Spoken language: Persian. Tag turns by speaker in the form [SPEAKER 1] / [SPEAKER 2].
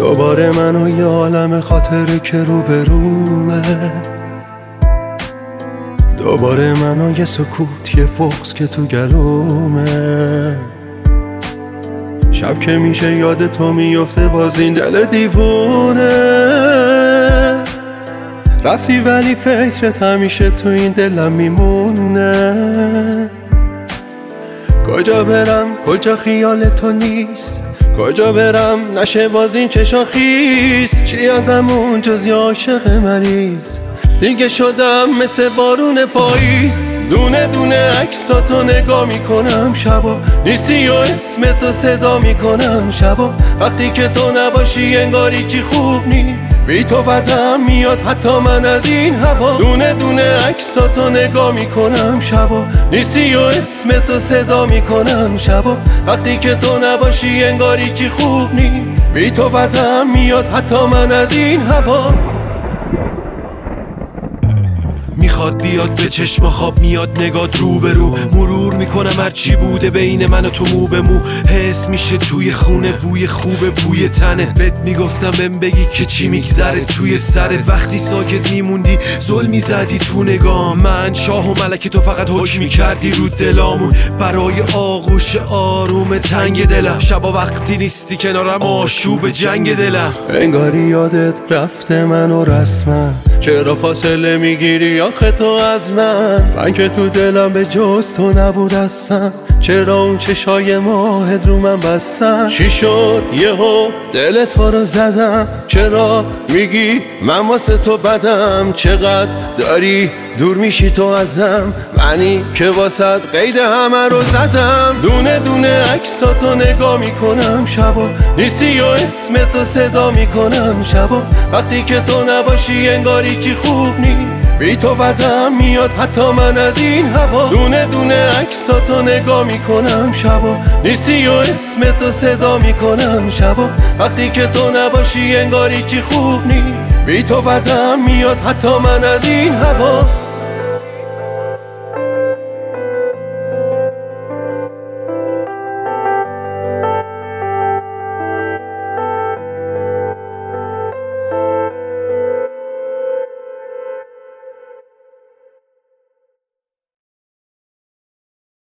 [SPEAKER 1] دوباره من و یه عالم خاطره که روبرومه، دوباره من و یه سکوت، یه بغض که تو گلومه. شب که میشه یاد تو میفته باز این دل دیوونه. رفتی ولی فکرت همیشه تو این دلم میمونه. کجا برم کجا خیال تو نیست، کجا برم نشه باز این چشا خیس. چی ازمون جز یه عاشق مریض، دیگه شدم مثل بارون پاییز. دونه دونه عکساتو نگاه میکنم شبا، نیستی و اسمتو صدا میکنم شبا. وقتی که تو نباشی انگاری چی خوب نی، بی تو بدم میاد حتی من از این هوا. دونه دونه عکساتو نگاه میکنم شبا، نیستی و اسمتو صدا میکنم شبا. وقتی که تو نباشی انگاری چی خوب نی، بی تو بدم میاد حتی من از این هوا.
[SPEAKER 2] میخواد بیاد به چشم خواب، میاد نگات رو به رو. مرور میکنم هرچی بوده بین من و تو مو به مو. حس میشه توی خونه بوی خوبه بوی تنه. بهت میگفتم بهم بگی که چی میگذره توی سرت. وقتی ساکت میموندی زل میزدی تو نگام. من شاه و ملک تو فقط حکم میکردی رو دلامون. برای آغوش آروم تنگ دلم، شبا وقتی نیستی کنارم آشوب جنگ دلم.
[SPEAKER 1] انگاری یادت رفته من و رسمم، چرا فاصله میگیری آخه تو از من که تو دلم به جز تو نبود هستم. چرا اون چشای ماهت رو من بستم؟ چی شد یهو دل تو رو زدم؟ چرا میگی من واسه تو بدم؟ چقدر داری دور میشی تو ازم، منی که واسه قید همه رو زدم. دونه دونه عکساتو نگاه میکنم شبا، نیستی و اسمتو صدا میکنم شبا. وقتی که تو نباشی انگاری چی خوب نی، بی تو بدم میاد حتی من از این هوا. دونه دونه عکساتو نگاه میکنم شبا، نیستی و اسمتو صدا میکنم شبا. وقتی که تو نباشی انگاری چی خوب نی، بی تو بدم میاد حتی من از این هوا.